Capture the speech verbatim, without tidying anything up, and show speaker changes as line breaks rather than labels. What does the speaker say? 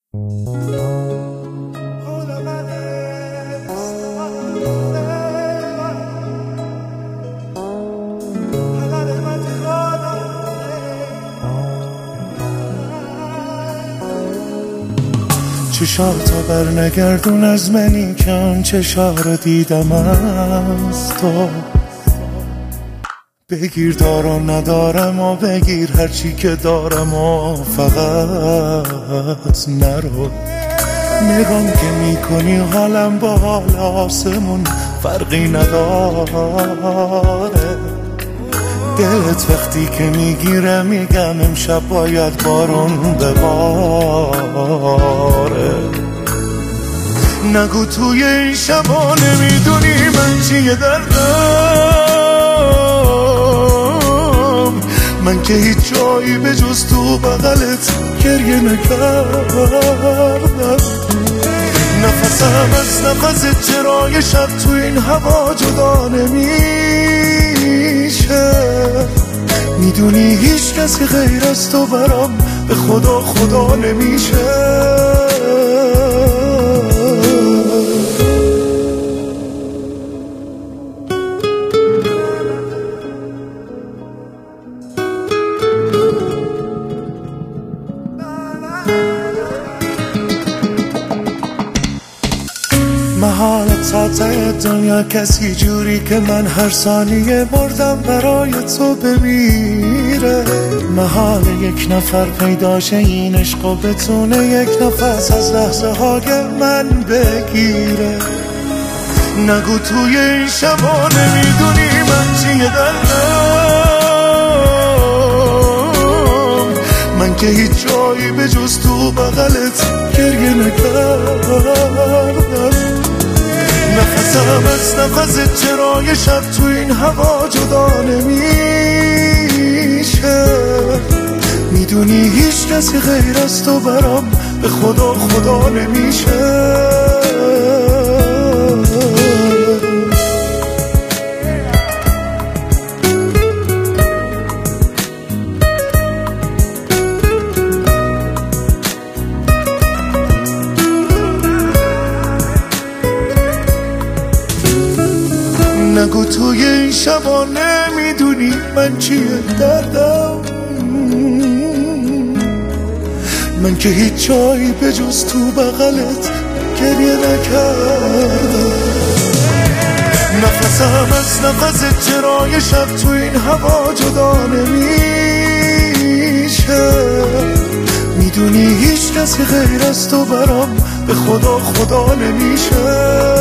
چشاتا بر نگردون از منی که آن چشا رو دیدم از تو. بگیر دارم ندارم و بگیر هرچی که دارم و فقط نرو. نگام که میکنی حالم با حال آسمون فرقی نداره. دلت وقتی که میگیره میگم امشب باید بارون بباره. نگو توی این شبا نمیدونی من چیه دردم. من که هیچ جایی به جز تو بغلت گریه نکردم. نفسم از نفست چرای شب تو این هوا جدا نمیشه. میدونی هیچ کسی غیر از تو برام به خدا خدا نمیشه. محالت ساته دنیا کسی جوری که من هر ثانیه مردم برای تو بمیره. محال یک نفر پیداشه این عشق و بتونه یک نفس از لحظه های من بگیره. نگو توی این شبا نمیدونی من چیه دردم. من که هیچ جایی به جز تو بغلت گریه نکردم. نفسم از نفست چرای شب تو این هوا جدا نمیشه. میدونی هیچ کسی غیر از تو برام به خدا خدا نمیشه. نگو توی این شبا نمیدونی من چیه دردم. من که هیچ جایی به جز تو بغلت گریه نکردم. نفسم از نفست چرای شب تو این هوا جدا نمیشه. میدونی هیچ کسی غیر از تو برام به خدا خدا نمیشه.